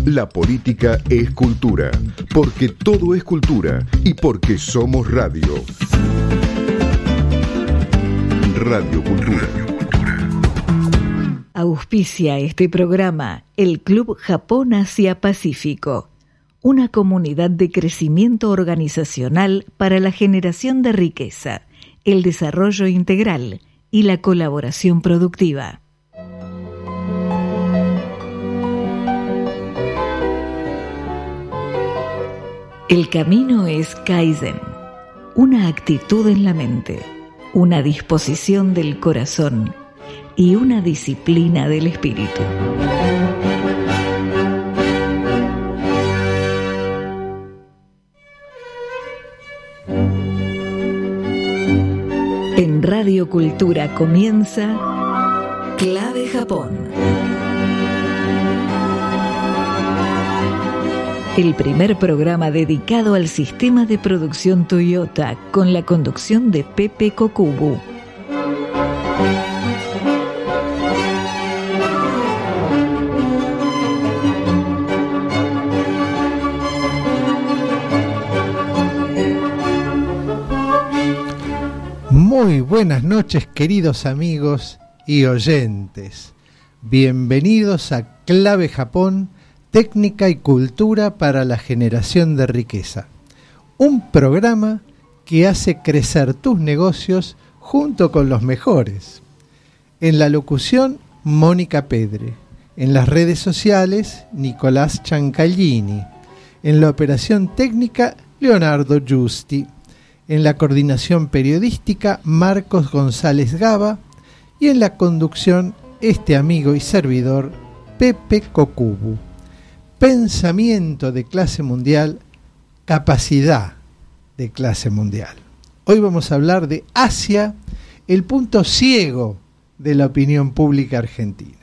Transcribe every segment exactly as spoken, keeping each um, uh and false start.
La política es cultura, porque todo es cultura y porque somos radio. Radio Cultura. Auspicia este programa el Club Japón Asia Pacífico, una comunidad de crecimiento organizacional para la generación de riqueza, el desarrollo integral y la colaboración productiva. El camino es Kaizen, una actitud en la mente, una disposición del corazón y una disciplina del espíritu. En Radio Cultura comienza Clave Japón. El primer programa dedicado al sistema de producción Toyota con la conducción de Pepe Kokubu. Muy buenas noches, queridos amigos y oyentes. Bienvenidos a Clave Japón, técnica y cultura para la generación de riqueza. Un programa que hace crecer tus negocios junto con los mejores. En la locución, Mónica Pedre. En las redes sociales, Nicolás Ciancallini. En la operación técnica, Leonardo Giusti. En la coordinación periodística, Marcos González Gaba. Y en la conducción, este amigo y servidor, Pepe Kokubu. Pensamiento de clase mundial, capacidad de clase mundial. Hoy vamos a hablar de Asia, el punto ciego de la opinión pública argentina.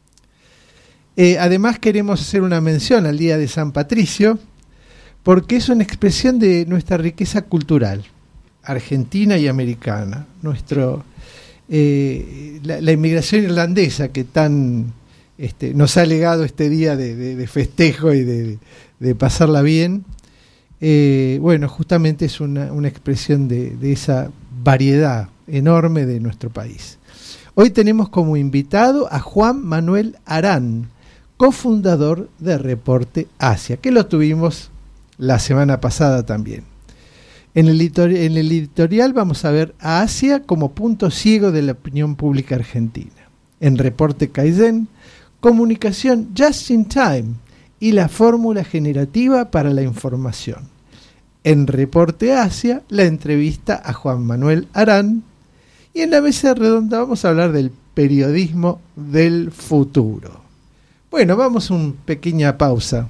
Eh, además queremos hacer una mención al Día de San Patricio, porque es una expresión de nuestra riqueza cultural, argentina y americana. Nuestro, eh, la, la inmigración irlandesa que tan... Este, nos ha legado este día de, de, de festejo y de, de pasarla bien. Eh, bueno, justamente es una, una expresión de, de esa variedad enorme de nuestro país. Hoy tenemos como invitado a Juan Manuel Arán, cofundador de Reporte Asia, que lo tuvimos la semana pasada también. En el, editorial, en el editorial vamos a ver a Asia como punto ciego de la opinión pública argentina. En Reporte Kaizen, comunicación just in time y la fórmula generativa para la información. En Reporte Asia, la entrevista a Juan Manuel Arán. Y en la mesa redonda vamos a hablar del periodismo del futuro. Bueno, vamos a una pequeña pausa.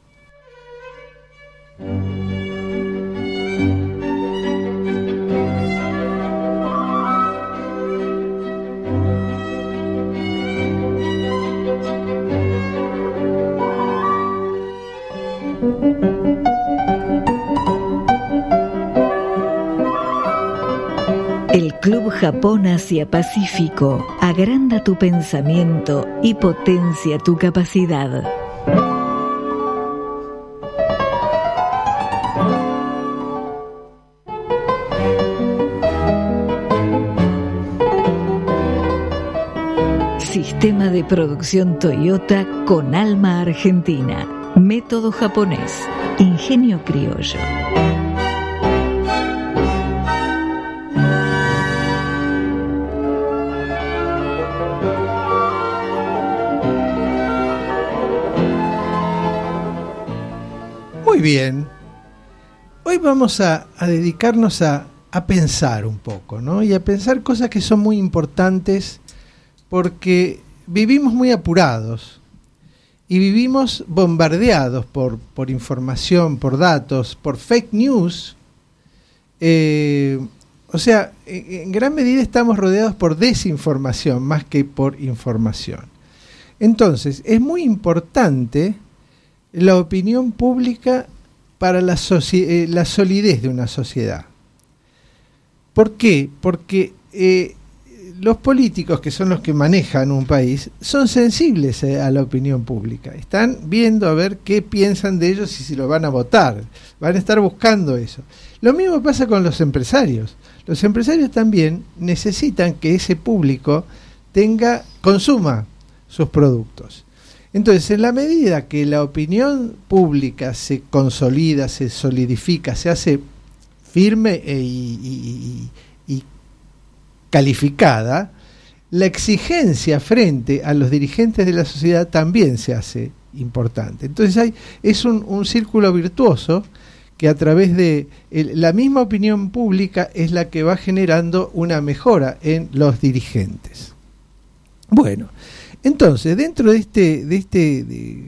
El Club Japón Asia Pacífico agranda tu pensamiento y potencia tu capacidad. Sistema de producción Toyota con alma argentina. Método japonés. Ingenio criollo. Muy bien, hoy vamos a, a dedicarnos a, a pensar un poco, ¿no? Y a pensar cosas que son muy importantes porque vivimos muy apurados y vivimos bombardeados por, por información, por datos, por fake news. Eh, o sea, en, en gran medida estamos rodeados por desinformación más que por información. Entonces, es muy importante la opinión pública para la, soci- eh, la solidez de una sociedad. ¿Por qué? Porque eh, los políticos, que son los que manejan un país, son sensibles eh, a la opinión pública. Están viendo a ver qué piensan de ellos y si lo van a votar. Van a estar buscando eso. Lo mismo pasa con los empresarios. Los empresarios también necesitan que ese público tenga, consuma sus productos. Entonces, en la medida que la opinión pública se consolida, se solidifica, se hace firme e, y, y, y calificada, la exigencia frente a los dirigentes de la sociedad también se hace importante. Entonces hay, es un, un círculo virtuoso que a través de el, la misma opinión pública es la que va generando una mejora en los dirigentes. Bueno, entonces dentro de este, de este de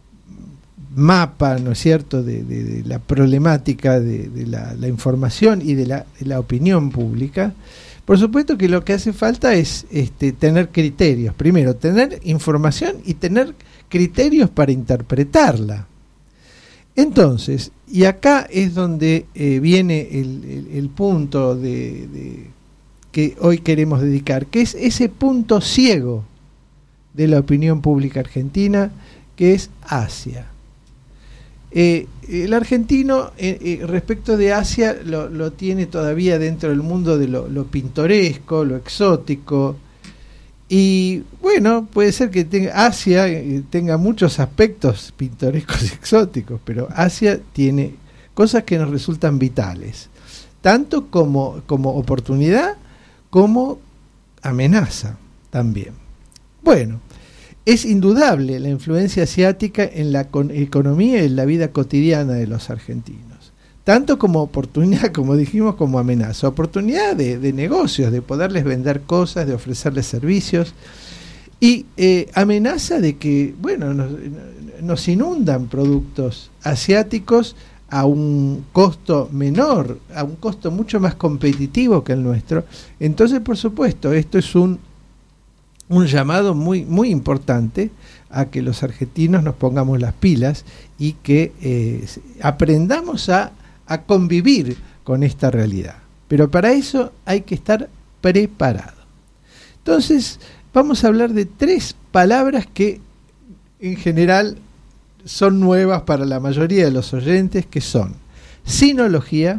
mapa, ¿no es cierto?, de, de, de la problemática de, de la, la información y de la, de la opinión pública, por supuesto que lo que hace falta es este, tener criterios. Primero, tener información y tener criterios para interpretarla. Entonces, y acá es donde eh, viene el, el, el punto de, de que hoy queremos dedicar, que es ese punto ciego de la opinión pública argentina, que es Asia. Eh, el argentino eh, eh, respecto de Asia lo, lo tiene todavía dentro del mundo de lo, lo pintoresco, lo exótico, y bueno, puede ser que tenga, Asia eh, tenga muchos aspectos pintorescos y exóticos, pero Asia tiene cosas que nos resultan vitales, tanto como, como oportunidad como amenaza también. Bueno, es indudable la influencia asiática en la economía y en la vida cotidiana de los argentinos, tanto como oportunidad, como dijimos, como amenaza. Oportunidad de, de negocios, de poderles vender cosas, de ofrecerles servicios, y eh, amenaza de que, bueno, nos, nos inundan productos asiáticos a un costo menor, a un costo mucho más competitivo que el nuestro. Entonces, por supuesto, esto es un un llamado muy muy importante a que los argentinos nos pongamos las pilas y que eh, aprendamos a, a convivir con esta realidad. Pero para eso hay que estar preparado. Entonces, vamos a hablar de tres palabras que en general son nuevas para la mayoría de los oyentes, que son sinología,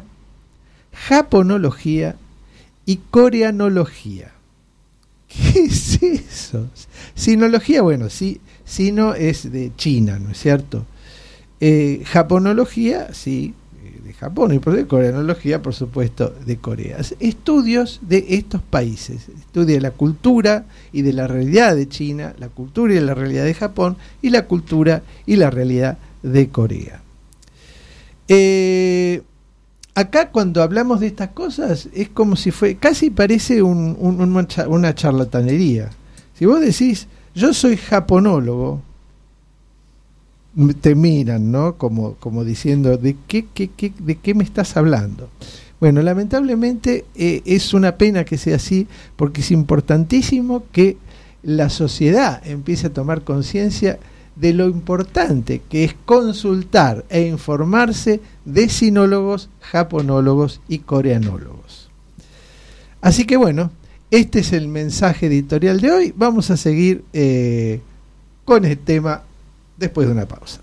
japonología y coreanología. ¿Qué es eso? Sinología, bueno, sí, sino es de China, ¿no es cierto? Eh, japonología, sí, de Japón, y por coreanología, por supuesto, de Corea. Estudios de estos países, estudia la cultura y de la realidad de China, la cultura y la realidad de Japón, y la cultura y la realidad de Corea. Eh... Acá cuando hablamos de estas cosas es como si fue, casi parece un, un, un, una charlatanería. Si vos decís, yo soy japonólogo, te miran, ¿no? Como, como diciendo, ¿de qué, qué, qué, ¿de qué me estás hablando? Bueno, lamentablemente eh, es una pena que sea así, porque es importantísimo que la sociedad empiece a tomar conciencia de lo importante que es consultar e informarse de sinólogos, japonólogos y coreanólogos. Así que bueno, este es el mensaje editorial de hoy. Vamos a seguir eh, con el tema después de una pausa.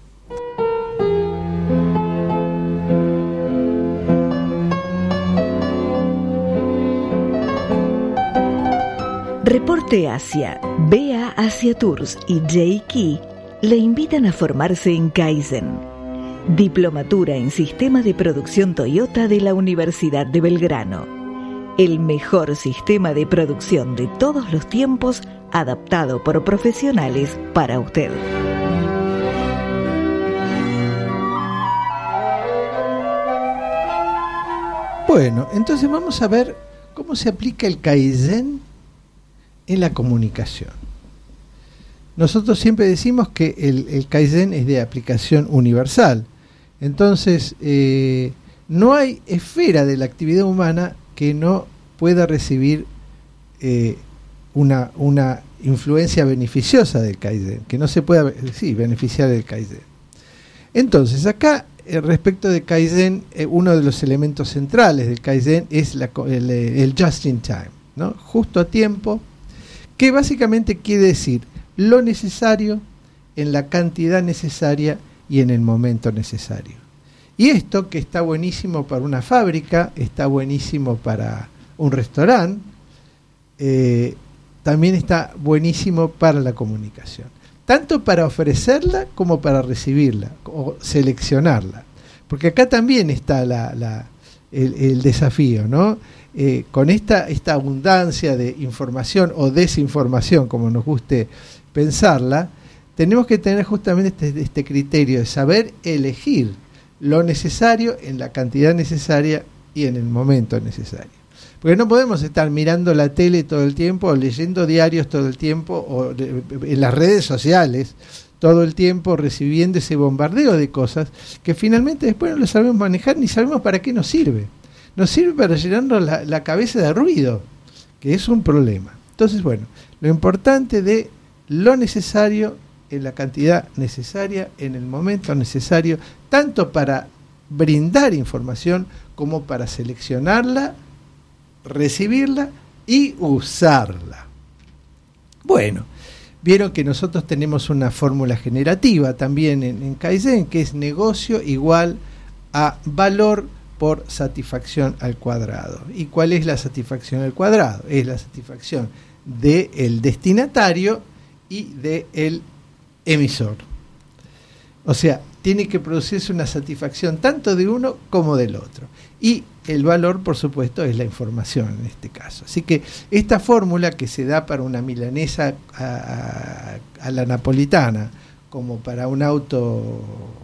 Reporte Asia, B A Asia Tours y J Key le invitan a formarse en Kaizen, Diplomatura en Sistema de Producción Toyota de la Universidad de Belgrano. El mejor sistema de producción de todos los tiempos, adaptado por profesionales para usted. Bueno, entonces vamos a ver cómo se aplica el Kaizen en la comunicación. Nosotros siempre decimos que el, el Kaizen es de aplicación universal. Entonces, eh, no hay esfera de la actividad humana que no pueda recibir eh, una, una influencia beneficiosa del Kaizen, que no se pueda sí, beneficiar del Kaizen. Entonces, acá, eh, respecto de Kaizen, eh, uno de los elementos centrales del Kaizen es la, el, el just in time. ¿no? Justo a tiempo, que básicamente quiere decir lo necesario en la cantidad necesaria y en el momento necesario. Y esto, que está buenísimo para una fábrica, está buenísimo para un restaurante, eh, también está buenísimo para la comunicación, tanto para ofrecerla como para recibirla o seleccionarla, porque acá también está la, la, el, el desafío, ¿no? Eh, con esta, esta abundancia de información o desinformación, como nos guste pensarla, tenemos que tener justamente este, este criterio de saber elegir lo necesario en la cantidad necesaria y en el momento necesario. Porque no podemos estar mirando la tele todo el tiempo, o leyendo diarios todo el tiempo, o en las redes sociales todo el tiempo, recibiendo ese bombardeo de cosas que finalmente después no lo sabemos manejar ni sabemos para qué nos sirve. Nos sirve para llenarnos la, la cabeza de ruido, que es un problema. Entonces, bueno, lo importante de lo necesario en la cantidad necesaria, en el momento necesario, tanto para brindar información como para seleccionarla, recibirla y usarla. Bueno, vieron que nosotros tenemos una fórmula generativa también en, en Kaizen, que es negocio igual a valor por satisfacción al cuadrado. ¿Y cuál es la satisfacción al cuadrado? Es la satisfacción del destinatario y del emisor. O sea, tiene que producirse una satisfacción tanto de uno como del otro. Y el valor, por supuesto, es la información en este caso. Así que esta fórmula, que se da para una milanesa a, a, a la napolitana, como para un auto,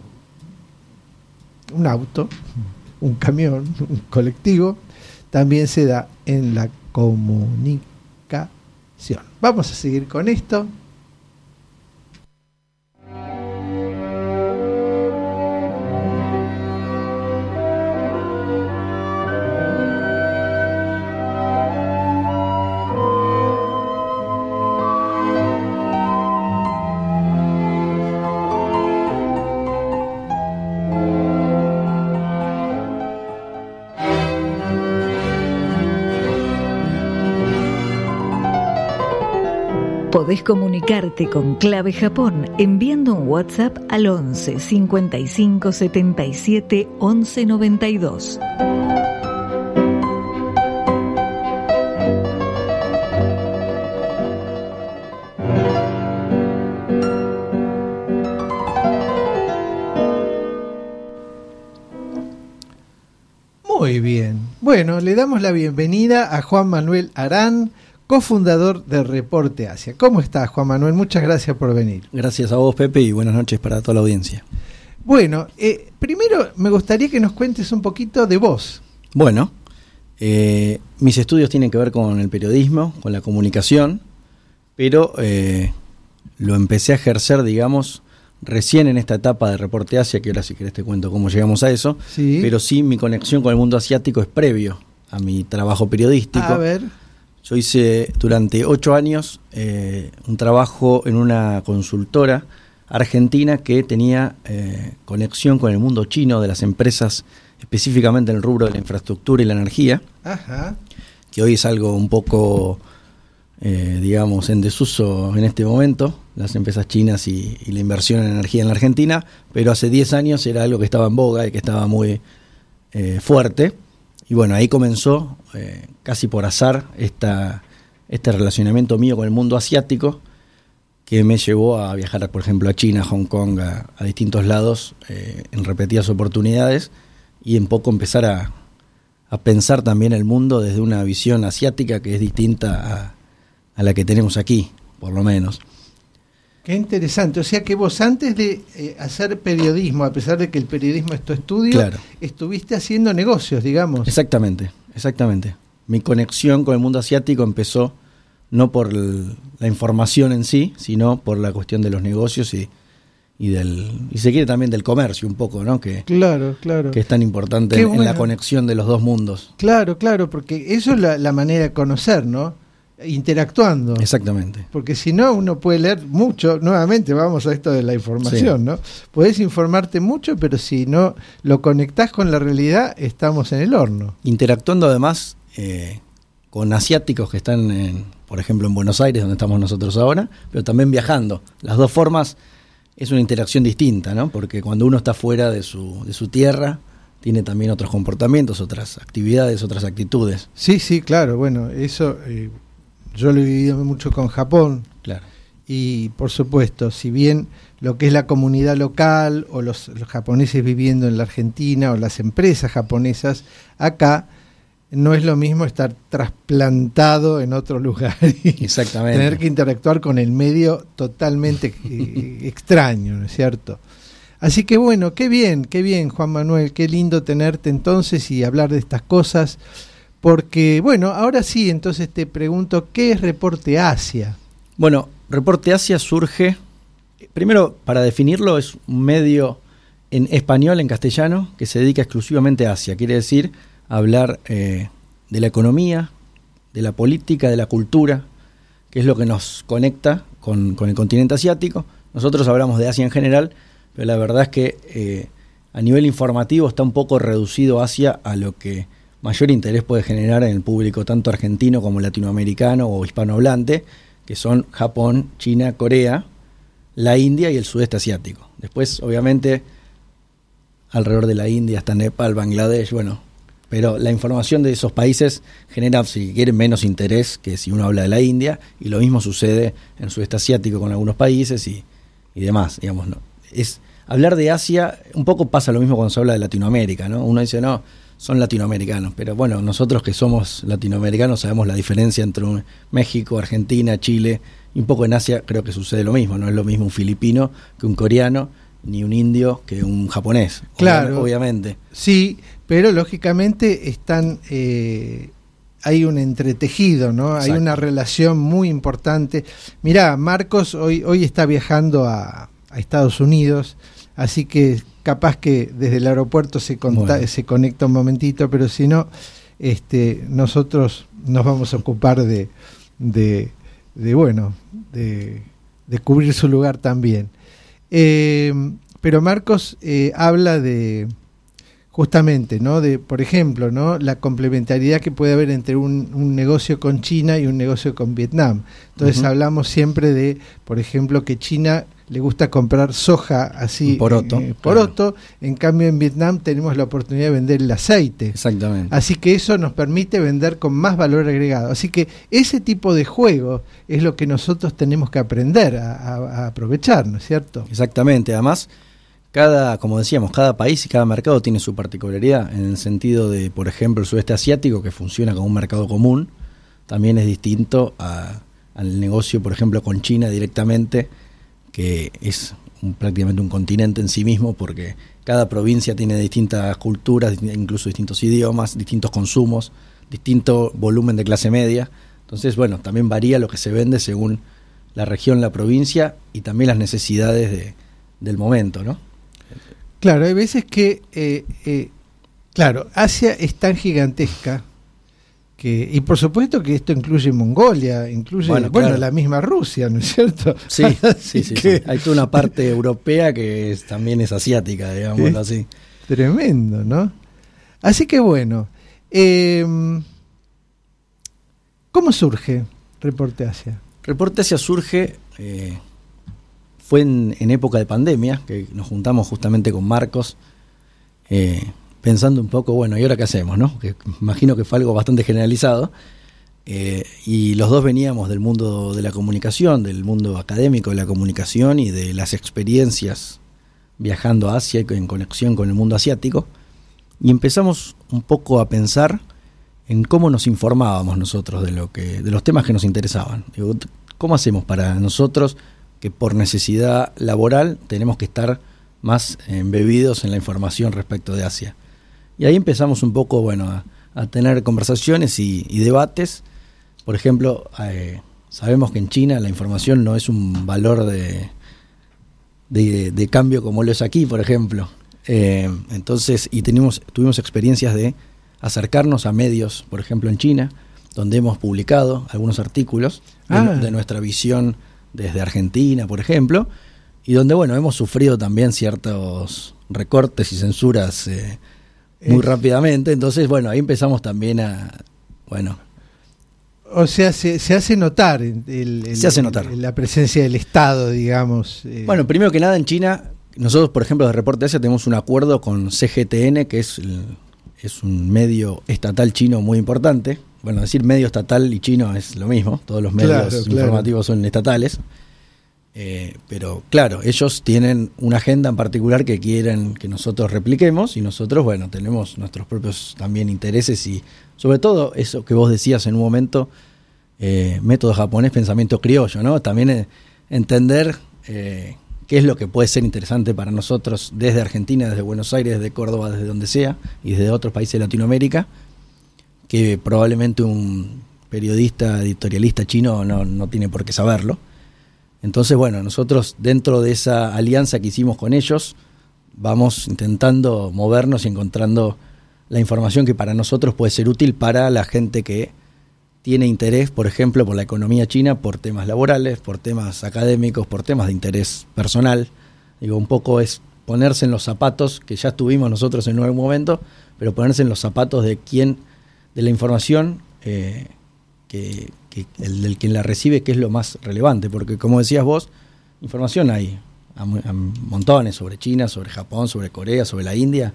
un auto, un camión, un colectivo, también se da en la comunicación. Vamos a seguir con esto. Podés comunicarte con Clave Japón enviando un WhatsApp al once cincuenta y cinco setenta y siete once noventa y dos. Muy bien. Bueno, le damos la bienvenida a Juan Manuel Arán, cofundador de Reporte Asia. ¿Cómo estás, Juan Manuel? Muchas gracias por venir. Gracias a vos, Pepe, y buenas noches para toda la audiencia. Bueno, eh, primero me gustaría que nos cuentes un poquito de vos. Bueno, eh, mis estudios tienen que ver con el periodismo, con la comunicación, pero eh, lo empecé a ejercer, digamos, recién en esta etapa de Reporte Asia, que ahora si querés te cuento cómo llegamos a eso, sí. Pero sí mi conexión con el mundo asiático es previo a mi trabajo periodístico. A ver... Yo hice durante ocho años eh, un trabajo en una consultora argentina que tenía eh, conexión con el mundo chino, de las empresas, específicamente en el rubro de la infraestructura y la energía. Ajá. Que hoy es algo un poco, eh, digamos, en desuso en este momento, las empresas chinas y, y la inversión en energía en la Argentina, pero hace diez años era algo que estaba en boga y que estaba muy eh, fuerte. Y bueno, ahí comenzó, eh, casi por azar, esta, este relacionamiento mío con el mundo asiático, que me llevó a viajar, por ejemplo, a China, a Hong Kong, a, a distintos lados, eh, en repetidas oportunidades, y en poco empezar a, a pensar también el mundo desde una visión asiática que es distinta a, a la que tenemos aquí, por lo menos. Qué interesante, o sea que vos antes de eh, hacer periodismo, a pesar de que el periodismo es tu estudio, claro, estuviste haciendo negocios, digamos. Exactamente, exactamente. Mi conexión con el mundo asiático empezó no por el, la información en sí, sino por la cuestión de los negocios y, y del y se quiere también del comercio un poco, ¿no? Que, claro, claro. Que es tan importante en, bueno. en la conexión de los dos mundos. Claro, claro, porque eso es la, la manera de conocer, ¿no? Interactuando. Exactamente. Porque si no, uno puede leer mucho, nuevamente vamos a esto de la información, sí. ¿no? Podés informarte mucho, pero si no lo conectás con la realidad, estamos en el horno. Interactuando además, eh, con asiáticos que están, en, por ejemplo, en Buenos Aires, donde estamos nosotros ahora, pero también viajando. Las dos formas es una interacción distinta, ¿no? Porque cuando uno está fuera de su, de su tierra, tiene también otros comportamientos, otras actividades, otras actitudes. Sí, sí, claro. Bueno, eso eh, yo lo he vivido mucho con Japón. Claro. Y, por supuesto, si bien lo que es la comunidad local o los, los japoneses viviendo en la Argentina o las empresas japonesas, acá no es lo mismo estar trasplantado en otro lugar y Exactamente. tener que interactuar con el medio totalmente eh, extraño, ¿no es cierto? Así que bueno, qué bien, qué bien, Juan Manuel, qué lindo tenerte entonces y hablar de estas cosas, porque bueno, ahora sí, entonces te pregunto, ¿qué es Reporte Asia? Bueno, Reporte Asia surge, primero para definirlo, es un medio en español, en castellano, que se dedica exclusivamente a Asia, quiere decir hablar eh, de la economía, de la política, de la cultura, que es lo que nos conecta con, con el continente asiático. Nosotros hablamos de Asia en general, pero la verdad es que eh, a nivel informativo está un poco reducido Asia a lo que mayor interés puede generar en el público tanto argentino como latinoamericano o hispanohablante, que son Japón, China, Corea, la India y el sudeste asiático. Después, obviamente, alrededor de la India hasta Nepal, Bangladesh, bueno, pero la información de esos países genera, si quieren, menos interés que si uno habla de la India, y lo mismo sucede en el sudeste asiático con algunos países y, y demás, digamos, ¿no? Es, hablar de Asia, un poco pasa lo mismo cuando se habla de Latinoamérica, ¿no? Uno dice, no, son latinoamericanos, pero bueno, nosotros que somos latinoamericanos sabemos la diferencia entre un México, Argentina, Chile, y un poco en Asia creo que sucede lo mismo, no es lo mismo un filipino que un coreano, ni un indio que un japonés, claro, obviamente. Sí, pero lógicamente están eh, hay un entretejido, ¿no? Exacto. Hay una relación muy importante. Mirá, Marcos hoy, hoy está viajando a, a Estados Unidos, así que capaz que desde el aeropuerto se, conta, bueno. se conecta un momentito, pero si no, este, nosotros nos vamos a ocupar de, de, de bueno, de, de cubrir su lugar también. Eh, pero Marcos eh, habla de justamente, ¿no? De, por ejemplo, ¿no? La complementariedad que puede haber entre un, un negocio con China y un negocio con Vietnam. Entonces uh-huh. hablamos siempre de, por ejemplo, que China le gusta comprar soja así, poroto, eh, poroto. Claro. En cambio en Vietnam tenemos la oportunidad de vender el aceite. Exactamente. Así que eso nos permite vender con más valor agregado. Así que ese tipo de juego es lo que nosotros tenemos que aprender a, a, a aprovechar, ¿no es cierto? Exactamente. Además, cada, como decíamos, cada país y cada mercado tiene su particularidad, en el sentido de, por ejemplo, el sudeste asiático, que funciona como un mercado común, también es distinto a, al negocio, por ejemplo, con China directamente, que es un, prácticamente un continente en sí mismo, porque cada provincia tiene distintas culturas, incluso distintos idiomas, distintos consumos, distinto volumen de clase media. Entonces, bueno, también varía lo que se vende según la región, la provincia y también las necesidades de, del momento, ¿no? Claro, hay veces que, eh, eh, claro, Asia es tan gigantesca que, y por supuesto que esto incluye Mongolia, incluye bueno, bueno claro. la misma Rusia, ¿no es cierto? Sí, sí, sí, que... sí. Hay toda una parte europea que es, también es asiática, digámoslo así. Tremendo, ¿no? Así que bueno, eh, ¿cómo surge Reporte Asia? Reporte Asia surge, eh, fue en, en época de pandemia, que nos juntamos justamente con Marcos, eh, pensando un poco, bueno, ¿y ahora qué hacemos, no? Que imagino que fue algo bastante generalizado, eh, y los dos veníamos del mundo de la comunicación, del mundo académico de la comunicación y de las experiencias viajando a Asia en conexión con el mundo asiático, y empezamos un poco a pensar en cómo nos informábamos nosotros de lo que, de los temas que nos interesaban. Digo, ¿cómo hacemos para nosotros que por necesidad laboral tenemos que estar más embebidos en la información respecto de Asia? Y ahí empezamos un poco, bueno, a, a tener conversaciones y, y debates. Por ejemplo, eh, sabemos que en China la información no es un valor de, de, de cambio como lo es aquí, por ejemplo. Eh, entonces, y tenemos, tuvimos experiencias de acercarnos a medios, por ejemplo en China, donde hemos publicado algunos artículos ah. de, de nuestra visión desde Argentina, por ejemplo, y donde, bueno, hemos sufrido también ciertos recortes y censuras eh, muy eh. rápidamente. Entonces, bueno, ahí empezamos también a, bueno, O sea, se, se hace notar, el, el, se hace notar el, la presencia del Estado, digamos. Eh. Bueno, primero que nada, en China, nosotros, por ejemplo, de Reporte Asia tenemos un acuerdo con C G T N, que es, el, es un medio estatal chino muy importante. Bueno, decir medio estatal y chino es lo mismo, todos los medios claro, informativos claro. son estatales. Eh, pero claro, ellos tienen una agenda en particular que quieren que nosotros repliquemos y nosotros, bueno, tenemos nuestros propios también intereses y sobre todo eso que vos decías en un momento, eh, método japonés, pensamiento criollo, ¿no? También eh, entender eh, qué es lo que puede ser interesante para nosotros desde Argentina, desde Buenos Aires, desde Córdoba, desde donde sea y desde otros países de Latinoamérica, que probablemente un periodista, editorialista chino no, no tiene por qué saberlo. Entonces, bueno, nosotros dentro de esa alianza que hicimos con ellos, vamos intentando movernos y encontrando la información que para nosotros puede ser útil para la gente que tiene interés, por ejemplo, por la economía china, por temas laborales, por temas académicos, por temas de interés personal. Digo, un poco es ponerse en los zapatos, que ya estuvimos nosotros en algún momento, pero ponerse en los zapatos de quien, de la información eh, que... que el del quien la recibe, que es lo más relevante, porque como decías vos, información hay a, a montones sobre China, sobre Japón, sobre Corea, sobre la India.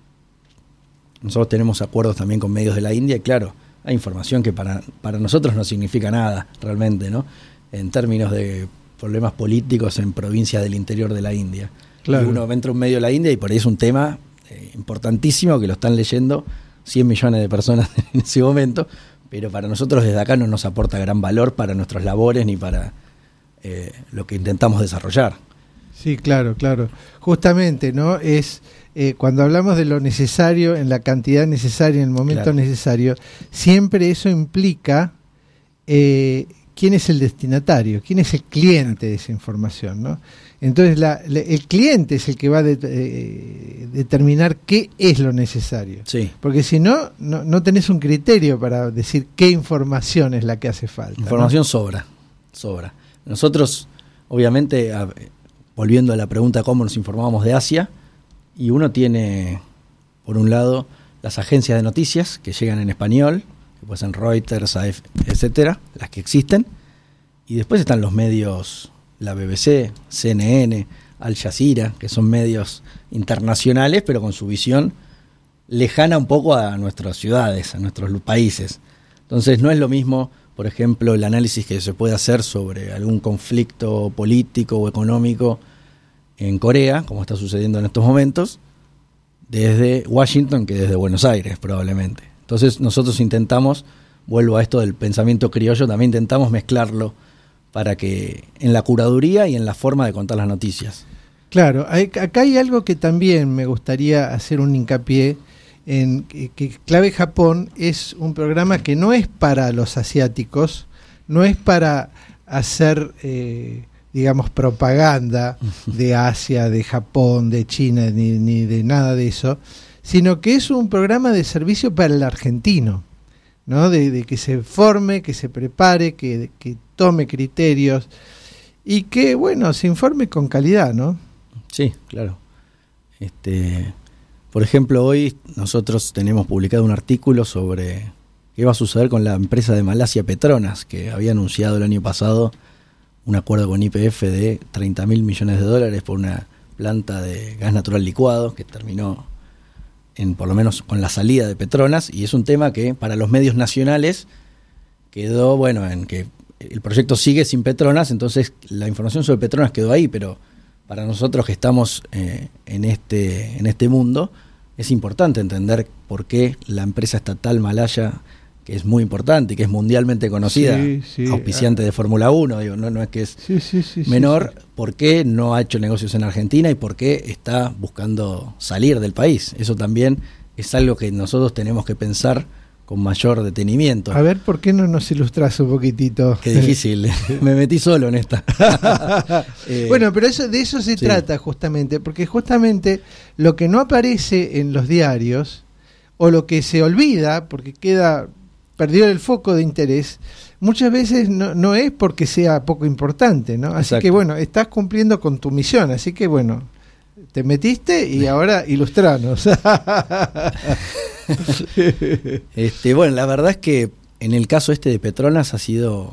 Nosotros tenemos acuerdos también con medios de la India y claro, hay información que para, para nosotros no significa nada realmente, ¿no? En términos de problemas políticos en provincias del interior de la India. Claro. Y uno entra a un medio de la India y por ahí es un tema eh, importantísimo que lo están leyendo cien millones de personas en ese momento, pero para nosotros desde acá no nos aporta gran valor para nuestras labores ni para eh, lo que intentamos desarrollar. Sí, claro, claro. Justamente, ¿no? Es eh, cuando hablamos de lo necesario, en la cantidad necesaria, en el momento claro. necesario, siempre eso implica eh, quién es el destinatario, quién es el cliente de esa información, ¿no? Entonces la, la, el cliente es el que va a de, eh, determinar qué es lo necesario. Sí. Porque si no, no, no tenés un criterio para decir qué información es la que hace falta. Información ¿no? sobra, sobra. Nosotros, obviamente, a, volviendo a la pregunta cómo nos informábamos de Asia, y uno tiene, por un lado, las agencias de noticias que llegan en español, que pueden ser Reuters, A F P, etcétera, las que existen, y después están los medios, la B B C, C N N, Al Jazeera, que son medios internacionales, pero con su visión lejana un poco a nuestras ciudades, a nuestros países. Entonces no es lo mismo, por ejemplo, el análisis que se puede hacer sobre algún conflicto político o económico en Corea, como está sucediendo en estos momentos, desde Washington que desde Buenos Aires probablemente. Entonces nosotros intentamos, vuelvo a esto del pensamiento criollo, también intentamos mezclarlo para que en la curaduría y en la forma de contar las noticias. Claro, hay, acá hay algo que también me gustaría hacer un hincapié en que, que Clave Japón es un programa que no es para los asiáticos, no es para hacer, eh, digamos, propaganda de Asia, de Japón, de China, ni, ni de nada de eso, sino que es un programa de servicio para el argentino, ¿no? De, de que se forme, que se prepare, que, que tome criterios y que, bueno, se informe con calidad, ¿no? Sí, claro. Este, por ejemplo, hoy nosotros tenemos publicado un artículo sobre qué va a suceder con la empresa de Malasia Petronas, que había anunciado el año pasado un acuerdo con Y P F de treinta mil millones de dólares por una planta de gas natural licuado que terminó en por lo menos con la salida de Petronas, y es un tema que para los medios nacionales quedó, bueno, en que el proyecto sigue sin Petronas, entonces la información sobre Petronas quedó ahí, pero para nosotros que estamos eh, en este en este mundo es importante entender por qué la empresa estatal malaya, que es muy importante y que es mundialmente conocida, sí, sí, auspiciante ah, de Fórmula uno, digo, no, no es que es sí, sí, sí, menor, sí, sí. ¿Por qué no ha hecho negocios en Argentina y por qué está buscando salir del país? Eso también es algo que nosotros tenemos que pensar con mayor detenimiento. A ver, ¿por qué no nos ilustras un poquitito? Qué difícil, me metí solo en esta. eh, bueno, pero eso, de eso se sí. trata justamente, porque justamente lo que no aparece en los diarios, o lo que se olvida, porque queda perdió el foco de interés, muchas veces no, no es porque sea poco importante, ¿no? Así Exacto. que bueno, estás cumpliendo con tu misión, así que bueno, te metiste y ahora ilustranos. este, bueno, la verdad es que en el caso este de Petronas ha sido...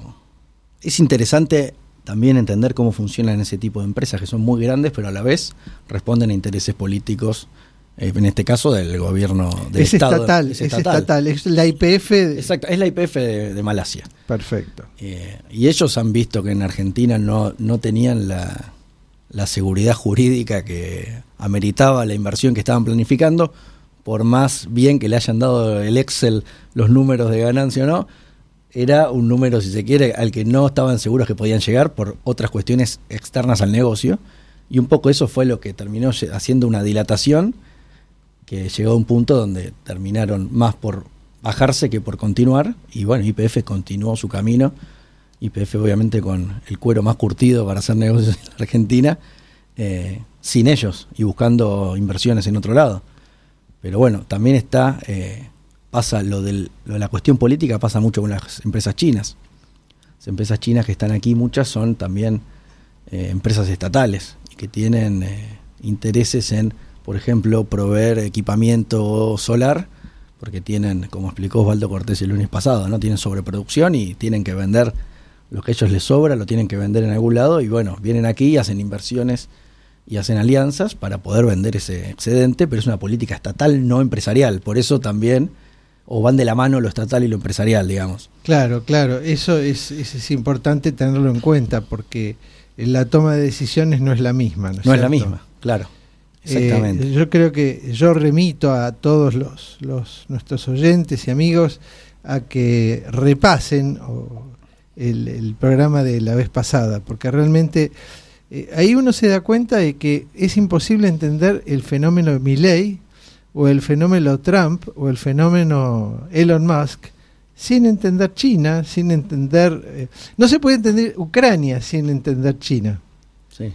Es interesante también entender cómo funcionan ese tipo de empresas que son muy grandes, pero a la vez responden a intereses políticos, eh, en este caso del gobierno del es Estado. Estatal, es estatal, es estatal, es la I P F. De... Exacto, es la I P F de, de Malasia. Perfecto. Eh, y ellos han visto que en Argentina no, no tenían la, la seguridad jurídica que ameritaba la inversión que estaban planificando, por más bien que le hayan dado el Excel los números de ganancia o no, era un número, si se quiere, al que no estaban seguros que podían llegar por otras cuestiones externas al negocio, y un poco eso fue lo que terminó haciendo una dilatación, que llegó a un punto donde terminaron más por bajarse que por continuar, y bueno, Y P F continuó su camino, Y P F obviamente con el cuero más curtido para hacer negocios en la Argentina, eh, sin ellos, y buscando inversiones en otro lado. Pero bueno, también está... Eh, pasa lo, del, lo de la cuestión política, pasa mucho con las empresas chinas. Las empresas chinas que están aquí, muchas son también eh, empresas estatales y que tienen eh, intereses en, por ejemplo, proveer equipamiento solar, porque tienen, como explicó Osvaldo Cortés el lunes pasado, no tienen sobreproducción y tienen que vender lo que a ellos les sobra, lo tienen que vender en algún lado, y bueno, vienen aquí y hacen inversiones y hacen alianzas para poder vender ese excedente, pero es una política estatal, no empresarial. Por eso también... o van de la mano lo estatal y lo empresarial, digamos. Claro, claro, eso es, es, es importante tenerlo en cuenta, porque la toma de decisiones no es la misma, ¿no es, no es la misma, claro, exactamente. Eh, yo creo que yo remito a todos los, los nuestros oyentes y amigos a que repasen o, el, el programa de la vez pasada, porque realmente eh, ahí uno se da cuenta de que es imposible entender el fenómeno de Milei, o el fenómeno Trump, o el fenómeno Elon Musk, sin entender China, sin entender... Eh, no se puede entender Ucrania sin entender China. Sí.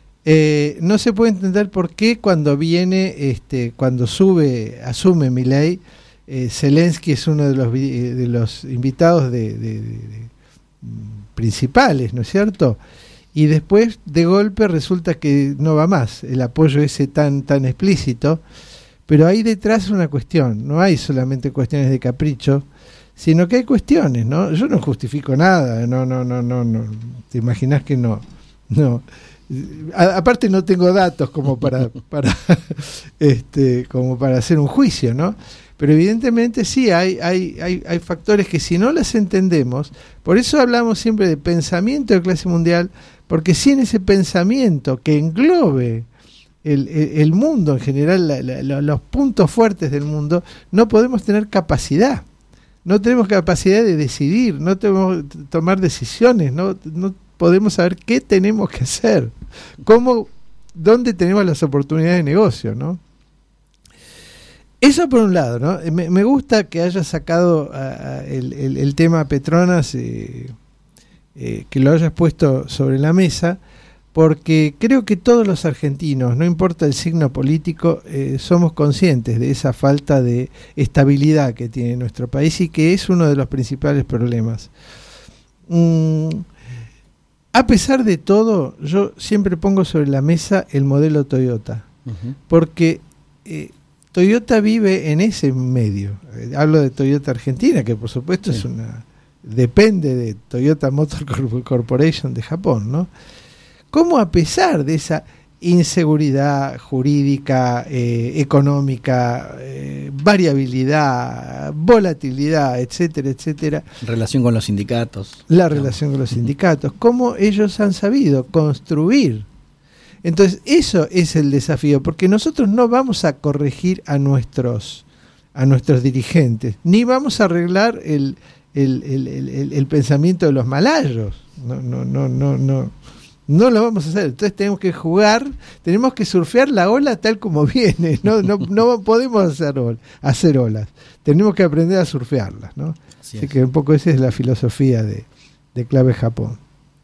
Eh, no se puede entender por qué cuando viene, este, cuando sube, asume Milei, eh, Zelensky es uno de los, de los invitados de, de, de, de, principales, ¿no es cierto? Y después, de golpe, resulta que no va más, el apoyo ese tan, tan explícito. Pero ahí detrás es una cuestión, no hay solamente cuestiones de capricho, sino que hay cuestiones, ¿no? Yo no justifico nada, no, no, no, no, no. Te imaginas que no, no. A, aparte no tengo datos como para, para, este, como para hacer un juicio, ¿no? Pero evidentemente sí hay, hay, hay, hay factores que si no las entendemos, por eso hablamos siempre de pensamiento de clase mundial, porque sin ese pensamiento que englobe El, el, el mundo en general, la, la, los puntos fuertes del mundo, no podemos tener capacidad, no tenemos capacidad de decidir, no tenemos tomar decisiones, no, no podemos saber qué tenemos que hacer, cómo, dónde tenemos las oportunidades de negocio, ¿no? Eso por un lado, ¿no? Me, me gusta que haya sacado uh, el, el, el tema Petronas, eh, eh, que lo hayas puesto sobre la mesa, porque creo que todos los argentinos, no importa el signo político, eh, somos conscientes de esa falta de estabilidad que tiene nuestro país y que es uno de los principales problemas. Mm, a pesar de todo, yo siempre pongo sobre la mesa el modelo Toyota, uh-huh. porque eh, Toyota vive en ese medio. Eh, hablo de Toyota Argentina, que por supuesto sí. es una depende de Toyota Motor Corporation de Japón, ¿no? Cómo a pesar de esa inseguridad jurídica, eh, económica, eh, variabilidad, volatilidad, etcétera, etcétera. Relación con los sindicatos. La relación con los sindicatos. Cómo ellos han sabido construir. Entonces, eso es el desafío, porque nosotros no vamos a corregir a nuestros, a nuestros dirigentes, ni vamos a arreglar el, el, el, el, el, el pensamiento de los malayos. No, no, no, no, no. No lo vamos a hacer, entonces tenemos que jugar, tenemos que surfear la ola tal como viene, no no, no podemos hacer, ol, hacer olas, tenemos que aprender a surfearlas, ¿no? Así, Así que un poco esa es la filosofía de, de Clave Japón.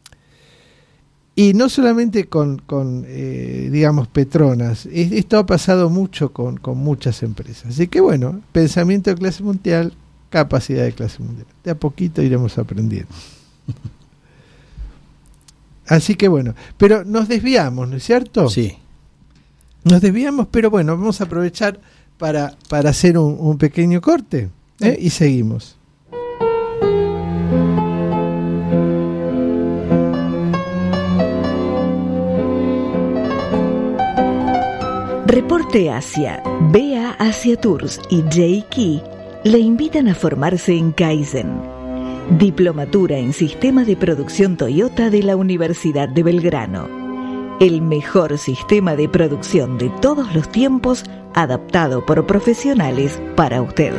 Y no solamente con, con eh, digamos, Petronas, esto ha pasado mucho con, con muchas empresas. Así que bueno, pensamiento de clase mundial, capacidad de clase mundial. De a poquito iremos aprendiendo. Así que bueno, pero nos desviamos, ¿no es cierto? Sí. Nos desviamos, pero bueno, vamos a aprovechar para, para hacer un, un pequeño corte, ¿eh? Y seguimos. Reporte Asia, B A Asia Tours y J-Key le invitan a formarse en Kaizen, Diplomatura en Sistema de Producción Toyota de la Universidad de Belgrano. El mejor sistema de producción de todos los tiempos, adaptado por profesionales para usted.